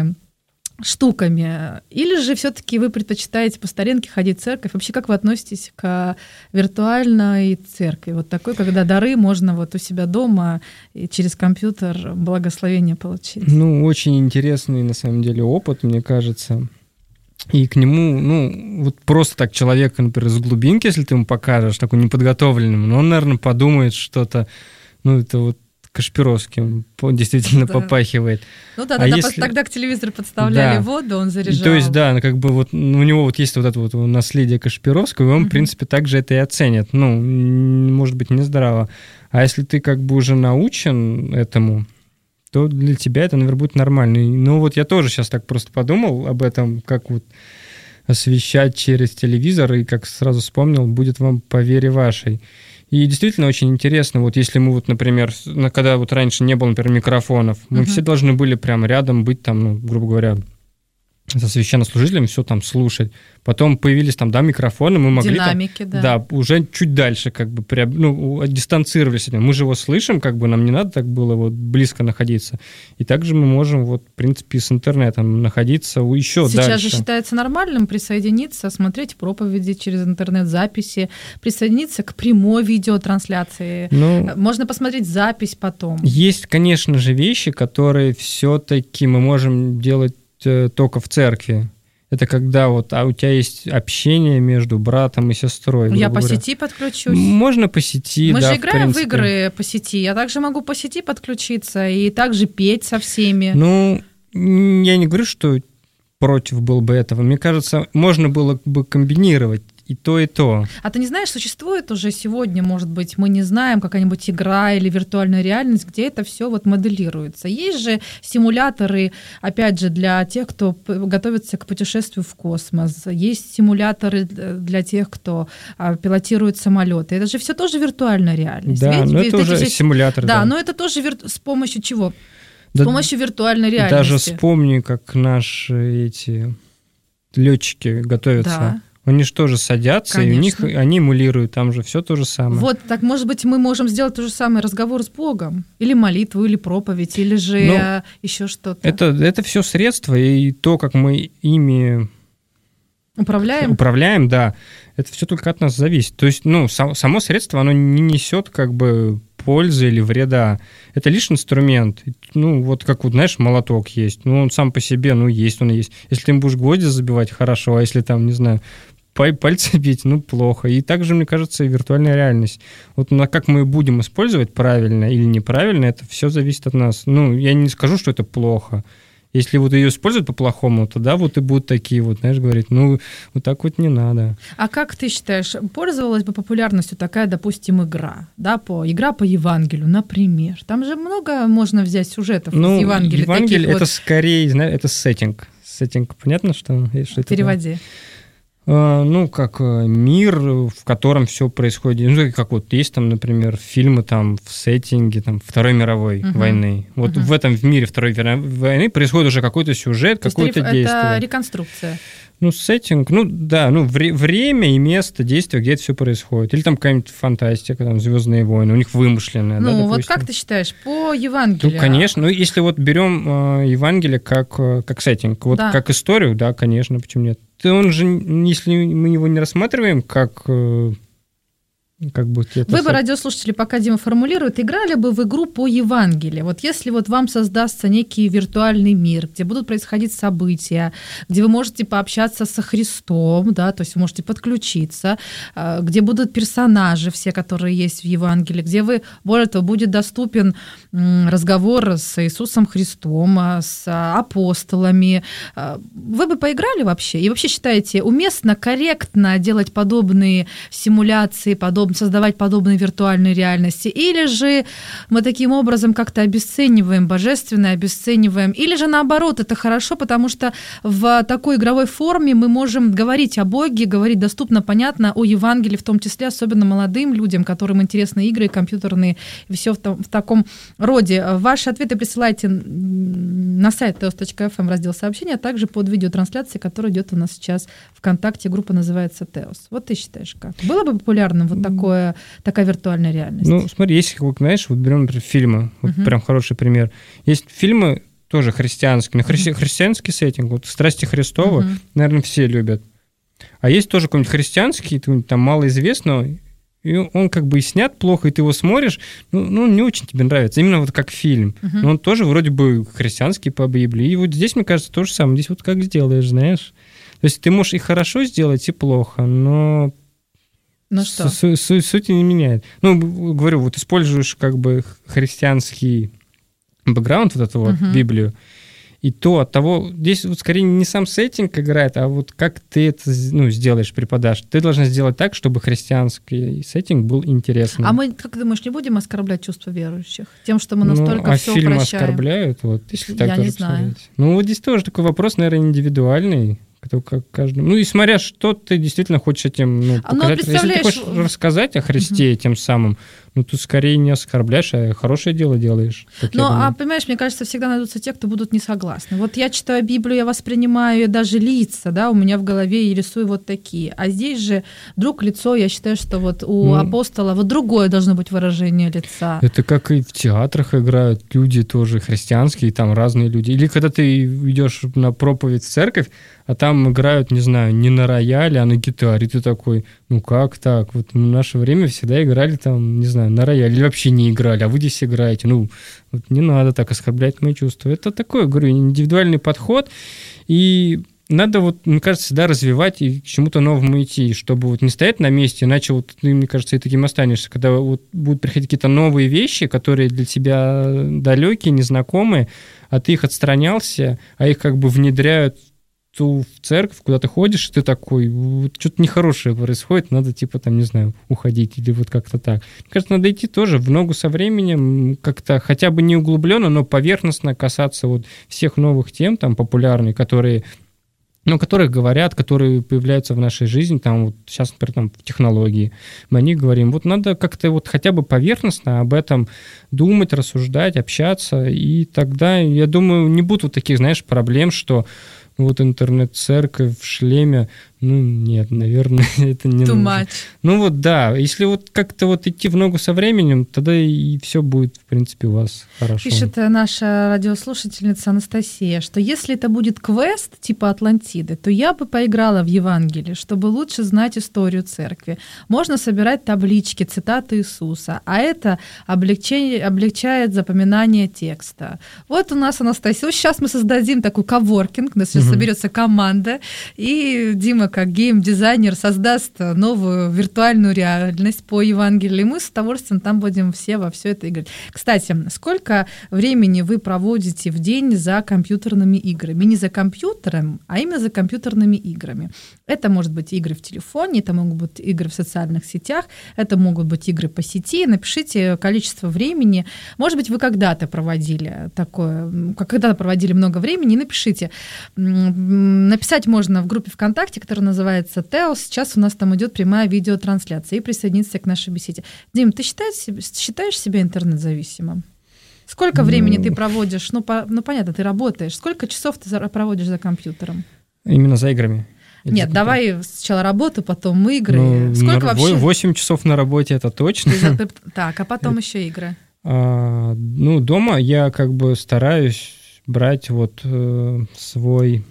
штуками, или же все-таки вы предпочитаете по старинке ходить в церковь? Вообще, как вы относитесь к виртуальной церкви? Вот такой, когда дары можно вот у себя дома и через компьютер благословение получить. Очень интересный, на самом деле, опыт, мне кажется. И к нему, вот просто так человека, например, из глубинки, если ты ему покажешь, такой неподготовленным, он, наверное, подумает что-то, это вот Кашпировским действительно попахивает. Тогда к телевизору подставляли воду, он заряжал. То есть, да, как бы вот у него вот есть вот это вот наследие Кашпировского, и он, в принципе, также это и оценит. Может быть, нездраво. А если ты как бы уже научен этому, то для тебя это, наверное, будет нормально. Вот я тоже сейчас так просто подумал об этом, как вот освещать через телевизор, и как сразу вспомнил, будет вам по вере вашей. И действительно очень интересно, вот если мы вот, например, когда вот раньше не было, например, микрофонов, мы все должны были прямо рядом быть там, ну, грубо говоря, со священнослужителем все там слушать. Потом появились там, да, микрофоны, мы могли... Динамики, там, да, уже чуть дальше как бы дистанцировались от него. Мы же его слышим, как бы нам не надо так было вот близко находиться. И также мы можем вот, в принципе, с интернетом находиться еще Сейчас дальше. Сейчас же считается нормальным присоединиться, смотреть проповеди через интернет-записи, присоединиться к прямой видеотрансляции. Можно посмотреть запись потом. Есть, конечно же, вещи, которые все-таки мы можем делать только в церкви. Это когда вот у тебя есть общение между братом и сестрой. Я по сети подключусь. Можно по сети, Мы да, же играем в игры по сети. Я также могу по сети подключиться и также петь со всеми. Ну, я не говорю, что против был бы этого. Мне кажется, можно было бы комбинировать и то, и то. А ты не знаешь, существует уже сегодня, может быть, мы не знаем, какая-нибудь игра или виртуальная реальность, где это все вот моделируется. Есть же симуляторы, опять же, для тех, кто готовится к путешествию в космос. Есть симуляторы для тех, кто пилотирует самолеты. Это же все тоже виртуальная реальность. Да, но это уже симулятор. Да, но это тоже с помощью чего? С помощью виртуальной реальности. Даже вспомни, как наши эти летчики готовятся. Да. Они же тоже садятся, Конечно. И у них они эмулируют, там же все то же самое. Вот, так, может быть, мы можем сделать то же самое, разговор с Богом, или молитву, или проповедь, или же еще что-то. Это все средства, и то, как мы ими управляем, да, это все только от нас зависит. То есть, само средство, оно не несет как бы пользы или вреда. Это лишь инструмент. Вот как, знаешь, молоток есть. Он сам по себе, есть он и есть. Если ты им будешь гвозди забивать, хорошо, а если там, не знаю, пальцы бить, плохо. И также, мне кажется, и виртуальная реальность. Вот как мы будем использовать правильно или неправильно, это все зависит от нас. Я не скажу, что это плохо. Если вот ее используют по-плохому, то да, вот и будут такие вот, знаешь, говорить, вот так вот не надо. А как ты считаешь, пользовалась бы популярностью такая, допустим, игра по Евангелию, например? Там же много можно взять сюжетов из Евангелия. Евангелие это скорее, знаешь, это сеттинг. Сеттинг, понятно, что это? Переводи. Как мир, в котором все происходит. Как вот есть там, например, фильмы там в сеттинге там, Второй мировой войны. Вот в этом мире Второй мировой войны происходит уже какой-то сюжет, какое-то действие. Это реконструкция. Сеттинг, время и место действия, где это все происходит. Или там какая-нибудь фантастика, там «Звездные войны», у них вымышленная. Вот как ты считаешь, по Евангелию? Конечно. Если вот берем Евангелие как сеттинг, вот как историю, да, конечно, почему нет? Он же, если мы его не рассматриваем как бы... Вы бы, радиослушатели, пока Дима формулирует, играли бы в игру по Евангелию? Вот если вот вам создастся некий виртуальный мир, где будут происходить события, где вы можете пообщаться со Христом, да, то есть вы можете подключиться, где будут персонажи все, которые есть в Евангелии, где более того, будет доступен разговор с Иисусом Христом, с апостолами. Вы бы поиграли вообще? И вообще считаете, уместно, корректно делать подобные симуляции, создавать подобные виртуальные реальности, или же мы таким образом как-то обесцениваем божественное, обесцениваем, или же наоборот, это хорошо, потому что в такой игровой форме мы можем говорить о Боге, говорить доступно, понятно, о Евангелии, в том числе особенно молодым людям, которым интересны игры компьютерные, и все в таком роде. Ваши ответы присылайте на сайт teos.fm, раздел сообщения, а также под видеотрансляцией, которая идет у нас сейчас ВКонтакте, группа называется Теос. Вот ты считаешь, как? Было бы популярным вот такая виртуальная реальность? Смотри, есть, знаешь, вот берем, например, фильмы, вот прям хороший пример. Есть фильмы тоже христианские, христианский сеттинг, вот «Страсти Христовы», наверное, все любят. А есть тоже какой-нибудь христианский, там малоизвестный, и он как бы и снят плохо, и ты его смотришь, не очень тебе нравится, именно вот как фильм. Но он тоже вроде бы христианский по Библии. И вот здесь, мне кажется, то же самое. Здесь вот как сделаешь, знаешь. То есть ты можешь и хорошо сделать, и плохо, но... что? Суть не меняет. Говорю, вот используешь как бы христианский бэкграунд, вот эту вот Библию, и то от того... Здесь вот скорее не сам сеттинг играет, а вот как ты это сделаешь, преподашь. Ты должна сделать так, чтобы христианский сеттинг был интересным. А мы, как ты думаешь, не будем оскорблять чувства верующих? Тем, что мы настолько все фильмы прощаем? оскорбляют? Вот, если так я не знаю. Вот здесь тоже такой вопрос, наверное, индивидуальный. Каждому. Ну и смотря, что ты действительно хочешь этим показать. Если ты хочешь рассказать о Христе тем самым, ты скорее не оскорбляешь, а хорошее дело делаешь. Понимаешь, мне кажется, всегда найдутся те, кто будут не согласны. Вот я читаю Библию, я воспринимаю даже лица, да, у меня в голове и рисую вот такие. А здесь же вдруг лицо, я считаю, что вот у апостола вот другое должно быть выражение лица. Это как и в театрах играют люди тоже христианские, там разные люди. Или когда ты идешь на проповедь в церковь, а там играют, не знаю, не на рояле, а на гитаре. И ты такой, как так? Вот в наше время всегда играли там, не знаю, на рояле. Или вообще не играли, а вы здесь играете. Не надо так оскорблять мои чувства. Это такой, говорю, индивидуальный подход. И надо, мне кажется, всегда развивать и к чему-то новому идти, чтобы не стоять на месте, иначе ты, мне кажется, и таким останешься. Когда будут приходить какие-то новые вещи, которые для тебя далекие, незнакомые, а ты их отстранялся, а их как бы внедряют в церковь, куда ты ходишь, и ты такой, что-то нехорошее происходит, надо уходить или как-то так. Мне кажется, надо идти тоже в ногу со временем, как-то хотя бы не углубленно, но поверхностно касаться всех новых тем, там, популярных, которые говорят, которые появляются в нашей жизни, там, сейчас, например, там, в технологии. Мы о них говорим. Надо как-то хотя бы поверхностно об этом думать, рассуждать, общаться, и тогда, я думаю, не будет таких, проблем, что интернет-церковь в шлеме, нет, наверное, это не Too нужно. much. Да, если как-то идти в ногу со временем, тогда и все будет, в принципе, у вас хорошо. Пишет наша радиослушательница Анастасия, что если это будет квест типа Атлантиды, то я бы поиграла в Евангелие, чтобы лучше знать историю церкви. Можно собирать таблички, цитаты Иисуса, а это облегчает запоминание текста. Вот у нас Анастасия. Сейчас мы создадим такой коворкинг, у нас сейчас соберется команда, и Дима, как гейм-дизайнер, создаст новую виртуальную реальность по Евангелию, и мы с удовольствием там будем все во все это играть. Кстати, сколько времени вы проводите в день за компьютерными играми? Не за компьютером, а именно за компьютерными играми. Это может быть игры в телефоне, это могут быть игры в социальных сетях, это могут быть игры по сети. Напишите количество времени. Может быть, вы когда-то проводили много времени, и напишите. Написать можно в группе ВКонтакте, которая называется Теос. Сейчас у нас там идет прямая видеотрансляция, и присоединиться к нашей беседе. Дим, ты считаешь себя интернет-зависимым? Сколько времени ты проводишь? Понятно, ты работаешь. Сколько часов ты проводишь за компьютером? Именно за играми? Нет, давай сначала работу, потом игры. Сколько вообще? 8 часов на работе, это точно. Так, а потом еще игры. Дома я стараюсь брать свой,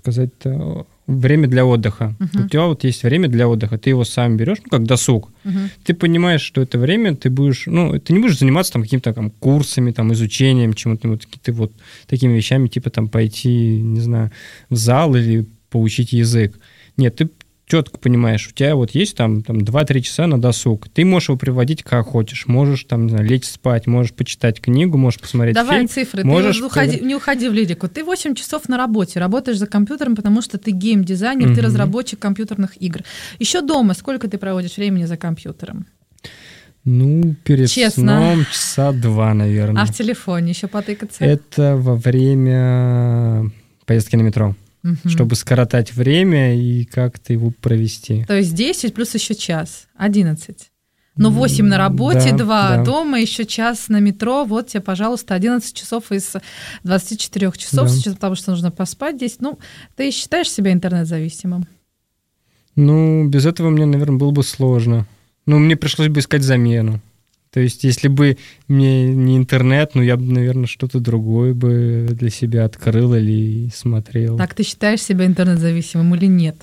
время для отдыха. У тебя есть время для отдыха, ты его сам берешь, как досуг. Ты понимаешь, что это время ты будешь, ты не будешь заниматься какими-то курсами, изучением чему-то, какими-то такими вещами, пойти, не знаю, в зал или поучить язык. Нет, ты четко понимаешь, у тебя есть 2-3 часа на досуг. Ты можешь его приводить как хочешь. Можешь лечь спать, можешь почитать книгу, можешь посмотреть фильм. Давай цифры, не уходи в лирику. Ты 8 часов на работе, работаешь за компьютером, потому что ты гейм-дизайнер, ты разработчик компьютерных игр. Еще дома сколько ты проводишь времени за компьютером? Перед сном часа 2, наверное. А в телефоне еще потыкаться? Это во время поездки на метро. Чтобы скоротать время и как-то его провести. То есть 10 плюс еще час, 11. 8 на работе, 2 дома, еще час на метро. Вот тебе, пожалуйста, 11 часов из 24 часов, потому что нужно поспать 10. Ты считаешь себя интернет-зависимым? Без этого мне, наверное, было бы сложно. Мне пришлось бы искать замену. То есть, если бы мне не интернет, я бы, наверное, что-то другое бы для себя открыл или смотрел. Так, ты считаешь себя интернет-зависимым или нет?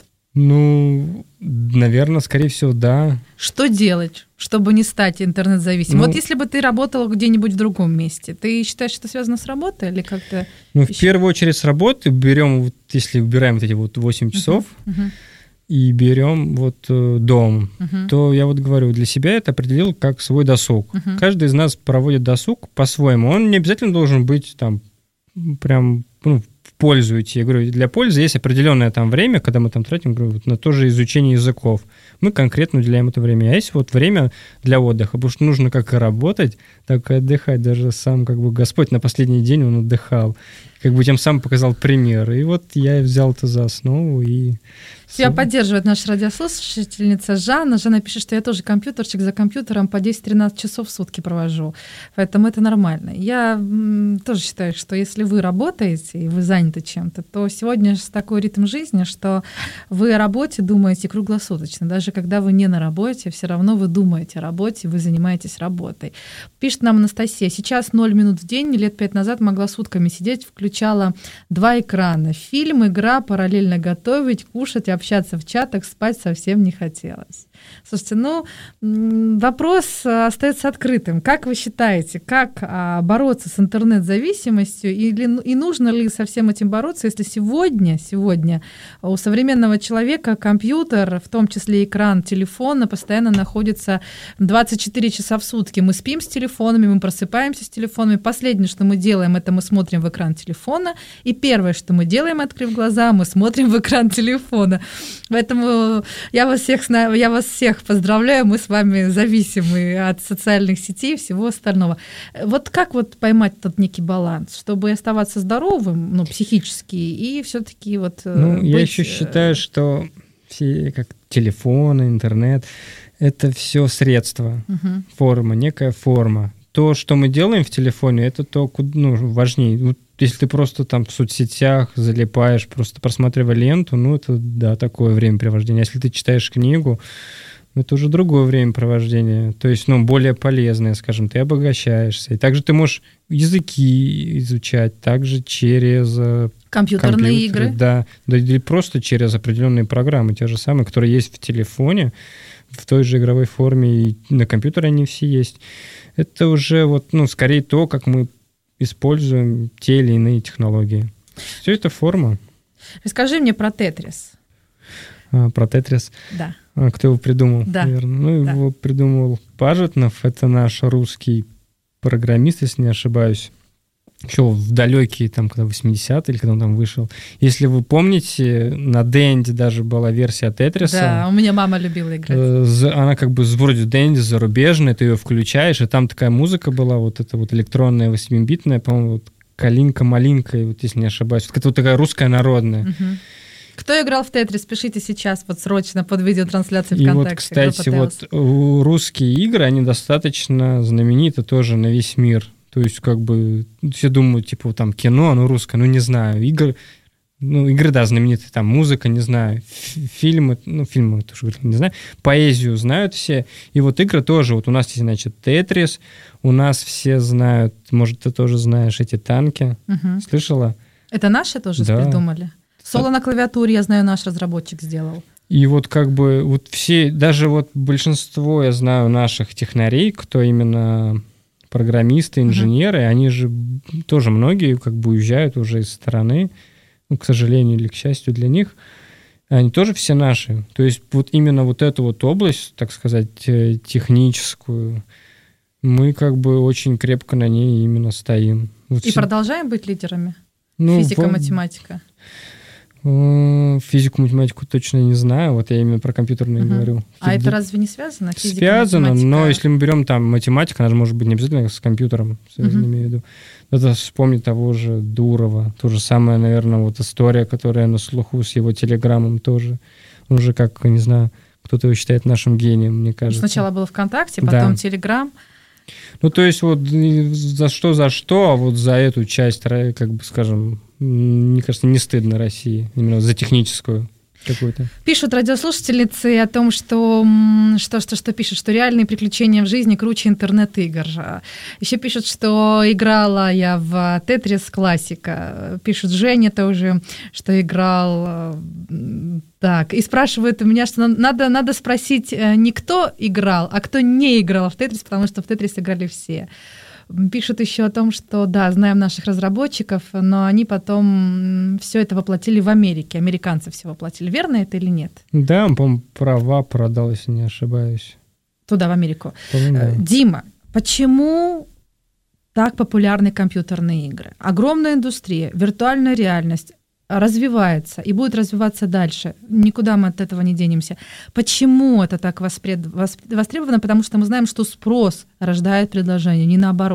Наверное, скорее всего, да. Что делать, чтобы не стать интернет-зависимым? Если бы ты работала где-нибудь в другом месте, ты считаешь, что это связано с работой или как-то? В первую очередь с работы берем, если убираем эти 8 часов, и берем дом, то я говорю, для себя это определил как свой досуг. Каждый из нас проводит досуг по-своему. Он не обязательно должен быть прям в пользу идти. Я говорю, для пользы есть определенное время, когда мы тратим, говорю, на то же изучение языков. Мы конкретно уделяем это время. А есть время для отдыха, потому что нужно как и работать, так и отдыхать. Даже сам Господь на последний день он отдыхал. как бы тем самым показал пример. И вот я взял это за основу и... Тебя поддерживает наша радиослушательница Жанна. Жанна пишет, что я тоже компьютерчик за компьютером по 10-13 часов в сутки провожу. Поэтому это нормально. Я тоже считаю, что если вы работаете и вы заняты чем-то, то сегодня такой ритм жизни, что вы о работе думаете круглосуточно. Даже когда вы не на работе, все равно вы думаете о работе, вы занимаетесь работой. Пишет нам Анастасия, сейчас 0 минут в день, лет 5 назад могла сутками сидеть, включала 2 экрана. Фильм, игра, параллельно готовить, кушать, общаться в чатах, спать совсем не хотелось. Слушайте, вопрос остается открытым. Как вы считаете, как бороться с интернет-зависимостью и нужно ли со всем этим бороться, если сегодня у современного человека компьютер, в том числе экран телефона, постоянно находится 24 часа в сутки. Мы спим с телефонами, мы просыпаемся с телефонами. Последнее, что мы делаем, это мы смотрим в экран телефона. И первое, что мы делаем, открыв глаза, мы смотрим в экран телефона. Поэтому я вас всех поздравляю, мы с вами зависимы от социальных сетей и всего остального. Вот как вот поймать тот некий баланс, чтобы оставаться здоровым, психически, и все-таки вот я еще считаю, что все, как телефоны, интернет, это все средства, форма, некая форма. То, что мы делаем в телефоне, это то, важнее. Вот если ты просто там в соцсетях залипаешь, просто просматривая ленту, это, да, такое времяпровождение. Если ты читаешь книгу, это уже другое времяпровождение, то есть, более полезное, скажем, ты обогащаешься. И также ты можешь языки изучать, также через компьютерные игры. Да, или просто через определенные программы, те же самые, которые есть в телефоне, в той же игровой форме, и на компьютере они все есть. Это уже скорее то, как мы используем те или иные технологии. Все это форма. Расскажи мне про Тетрис. Про Тетрис? Да. Кто его придумал? Да. Наверное. Его придумал Пажетнов. Это наш русский программист, если не ошибаюсь. Еще в далекие, когда 80-е, или когда он там вышел. Если вы помните, на Денде даже была версия Тетриса. Да, у меня мама любила играть. Она вроде Денди зарубежная, ты ее включаешь, и там такая музыка была, эта электронная 8-битная, по-моему, Калинка-малинка, если не ошибаюсь. Это такая русская народная. Угу. Кто играл в Тетрис, пишите сейчас, срочно под видеотрансляцией ВКонтакте. И кстати, русские игры, они достаточно знамениты тоже на весь мир. То есть, все думают, кино, оно русское, не знаю. Игры, да, знаменитые, там, музыка, не знаю, фильмы, фильмы тоже, не знаю, поэзию знают все. И игры тоже. У нас есть, значит, Тетрис, у нас все знают, может, ты тоже знаешь эти танки. Угу. Слышала? Это наши тоже придумали? Соло на клавиатуре, я знаю, наш разработчик сделал. И все, даже большинство, я знаю, наших технарей, кто именно программисты, инженеры, они же тоже многие уезжают уже из страны, к сожалению или к счастью для них, они тоже все наши. То есть именно эту область, так сказать, техническую, мы очень крепко на ней именно стоим. И продолжаем быть лидерами? Физика, математика? Физику, математику точно не знаю, я именно про компьютерные говорю. Это разве не связано? Физика, связано, математика? Но если мы берем там математика, она же может быть не обязательно с компьютером связана, имею в виду. Надо вспомнить того же Дурова, то же самое, наверное, история, которая на слуху с его телеграммом тоже. Он же не знаю, кто-то его считает нашим гением, мне кажется. Сначала было ВКонтакте, потом Телеграм. То есть за что, а за эту часть, скажем, мне кажется, не стыдно России, именно за техническую какую-то. Пишут радиослушательницы о том, что пишут, что реальные приключения в жизни круче интернет-игр. Еще пишут, что играла я в Тетрис классика. Пишет Женя тоже, что играл. Так, и спрашивают у меня, что надо спросить не кто играл, а кто не играл в Тетрис, потому что в Тетрис играли все. Пишут еще о том, что да, знаем наших разработчиков, но они потом все это воплотили в Америке. Американцы все воплотили. Верно это или нет? Да, он, по-моему, права продал, если не ошибаюсь. Туда, в Америку. Да. Дима, почему так популярны компьютерные игры? Огромная индустрия, виртуальная реальность развивается и будет развиваться дальше. Никуда мы от этого не денемся. Почему это так востребовано? Потому что мы знаем, что спрос рождает предложение, не наоборот.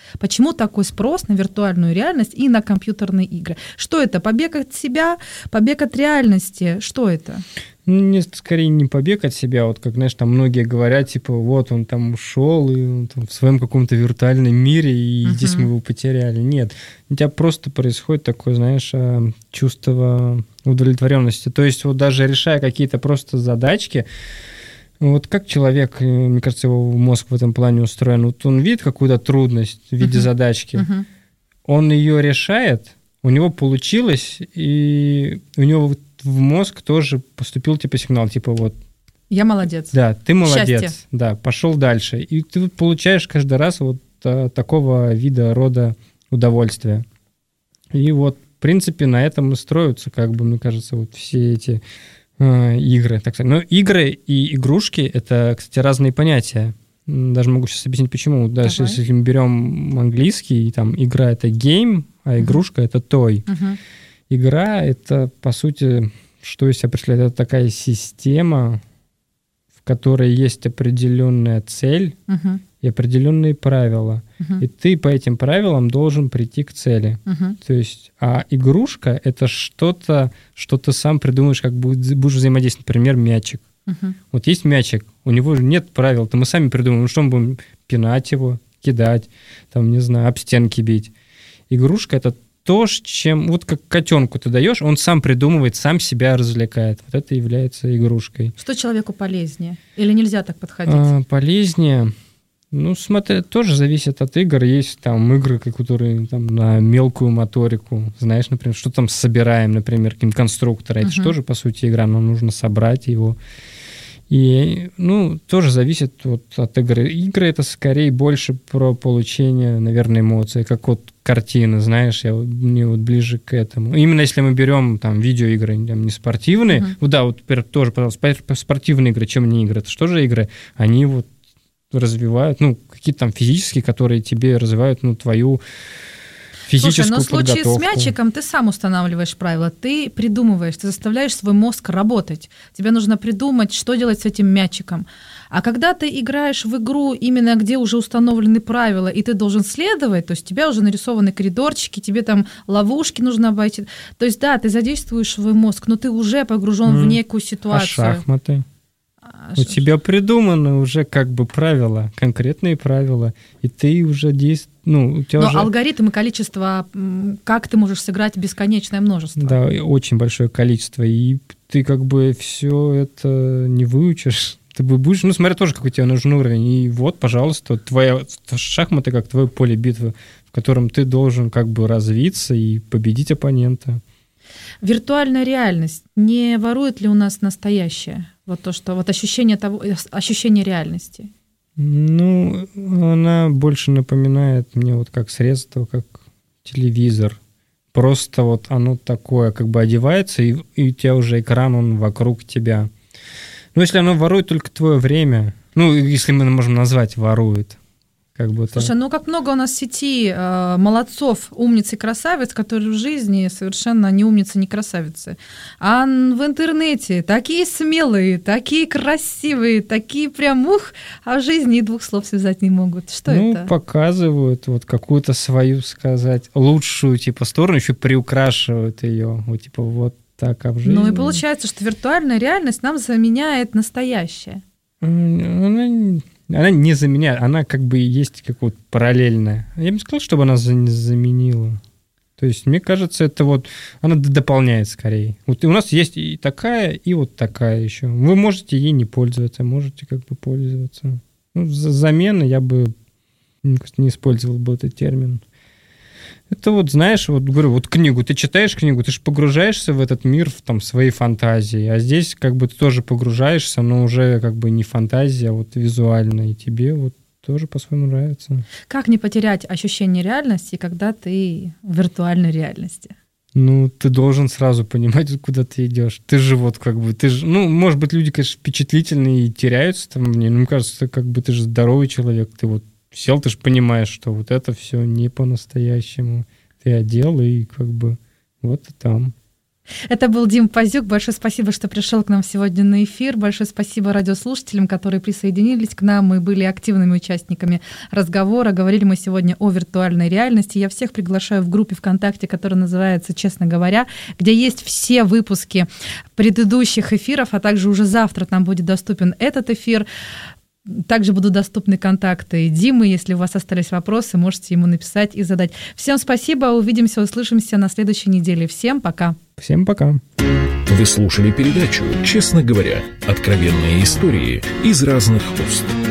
Почему такой спрос на виртуальную реальность и на компьютерные игры? Что это? Побег от себя? Побег от реальности? Что это? Нет, скорее не побег от себя, вот как, знаешь, там многие говорят, типа, вот он там ушел, и он там в своем каком-то виртуальном мире, и здесь мы его потеряли. Нет, у тебя просто происходит такое, знаешь, чувство удовлетворенности. То есть вот даже решая какие-то просто задачки, вот как человек, мне кажется, его мозг в этом плане устроен, вот он видит какую-то трудность в виде задачки, он ее решает, у него получилось, и у него в мозг тоже поступил типа сигнал, типа вот. Я молодец. Да, ты молодец. Счастье. Да, пошел дальше. И ты получаешь каждый раз вот такого вида, рода удовольствия. И вот, в принципе, на этом и строятся, как бы, мне кажется, вот все эти игры. Так сказать. Но игры и игрушки — это, кстати, разные понятия. Даже могу сейчас объяснить, почему. Даже если мы берем английский, там игра — это game, а игрушка — это toy. Игра — это, по сути, что из себя представляет? Это такая система, в которой есть определенная цель и определенные правила. И ты по этим правилам должен прийти к цели. То есть, а игрушка — это что-то, что ты сам придумаешь, как будешь взаимодействовать. Например, мячик. Вот есть мячик, у него нет правил, то мы сами придумаем, что мы будем пинать его, кидать, там, не знаю, об стенки бить. Игрушка — это то, чем вот как котенку ты даешь, он сам придумывает, сам себя развлекает. Вот это является игрушкой. Что человеку полезнее? Или нельзя так подходить? Полезнее? Ну, смотри, тоже зависит от игр. Есть там игры, которые там на мелкую моторику. Знаешь, например, что там собираем, например, каким-то конструктор. Это же тоже, по сути, игра, но нужно собрать его. И, ну, тоже зависит вот от игры. Игры — это скорее больше про получение, наверное, эмоций, как вот картины, знаешь, мне вот ближе к этому. Именно если мы берем там видеоигры, там, не спортивные, вот, да, вот теперь тоже, пожалуйста, спортивные игры, чем не игры, это что же игры? Они вот развивают, ну, какие-то там физические, которые тебе развивают, ну, твою физическую подготовку. Слушай, но в случае с мячиком ты сам устанавливаешь правила, ты придумываешь, ты заставляешь свой мозг работать. Тебе нужно придумать, что делать с этим мячиком. А когда ты играешь в игру, именно где уже установлены правила, и ты должен следовать, то есть у тебя уже нарисованы коридорчики, тебе там ловушки нужно обойти. То есть да, ты задействуешь свой мозг, но ты уже погружен в некую ситуацию. А шахматы? У тебя придуманы уже как бы правила, конкретные правила, и ты уже действуешь. Ну, у тебя но уже... алгоритм и количество, как ты можешь сыграть, бесконечное множество. Да, очень большое количество, и ты как бы все это не выучишь. Ты будешь, ну, смотря тоже, какой тебе нужен уровень. И вот, пожалуйста, твоя шахматы как твое поле битвы, в котором ты должен как бы развиться и победить оппонента. Виртуальная реальность не ворует ли у нас настоящее? Вот то, что вот ощущение реальности. Ну, она больше напоминает мне вот как средство, как телевизор. Просто вот оно такое, как бы одевается, и у тебя уже экран, он вокруг тебя. Ну, если оно ворует только твое время, ну, если мы можем назвать ворует. Как бы слушай, ну как много у нас в сети молодцов, умниц и красавиц, которые в жизни совершенно не умницы, не красавицы. А в интернете такие смелые, такие красивые, такие прям а в жизни и двух слов связать не могут. Что это? Ну, показывают вот какую-то свою, сказать, лучшую типа сторону, еще приукрашивают ее. Вот типа вот так, а в жизни... Ну и получается, что виртуальная реальность нам заменяет настоящее. Она не заменяет, она как бы есть как вот параллельная. Я бы не сказал, чтобы она заменила. То есть, мне кажется, это вот, она дополняет скорее. Вот у нас есть и такая, и вот такая еще. Вы можете ей не пользоваться, можете как бы пользоваться. Ну, замена я бы не использовал бы этот термин. Это вот, знаешь, вот говорю, вот книгу, ты читаешь книгу, ты же погружаешься в этот мир, в там, своей фантазии, а здесь как бы ты тоже погружаешься, но уже как бы не фантазия, а вот визуально, и тебе вот тоже по-своему нравится. Как не потерять ощущение реальности, когда ты в виртуальной реальности? Ну, ты должен сразу понимать, куда ты идешь. Ты же вот как бы, ты же, ну, может быть, люди, конечно, впечатлительные и теряются там, мне кажется, как бы ты же здоровый человек, ты вот сел, ты же понимаешь, что вот это все не по-настоящему. Ты одел и как бы вот и там. Это был Дим Пазюк. Большое спасибо, что пришел к нам сегодня на эфир. Большое спасибо радиослушателям, которые присоединились к нам и были активными участниками разговора. Говорили мы сегодня о виртуальной реальности. Я всех приглашаю в группе ВКонтакте, которая называется «Честно говоря», где есть все выпуски предыдущих эфиров, а также уже завтра там будет доступен этот эфир. Также будут доступны контакты Димы. Если у вас остались вопросы, можете ему написать и задать. Всем спасибо, увидимся, услышимся на следующей неделе. Всем пока. Всем пока. Вы слушали передачу «Честно говоря», откровенные истории из разных уст.